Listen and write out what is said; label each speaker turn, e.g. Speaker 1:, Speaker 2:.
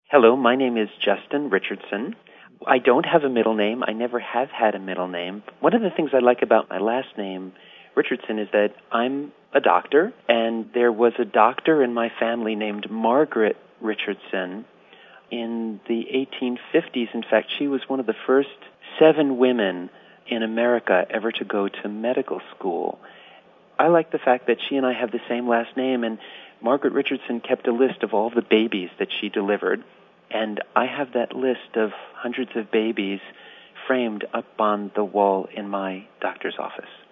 Speaker 1: Hello, my name is Justin Richardson. I don't have a middle name. I never have had a middle name. One of the things I like about my last name, Richardson, is that I'm a doctor, and there was a doctor in my family named Margaret Richardson in the 1850s. In fact, she was one of the first 7 women in America ever to go to medical school. I like the fact that she and I have the same last name, and Margaret Richardson kept a list of all the babies that she delivered, and I have that list of hundreds of babies framed up on the wall in my doctor's office.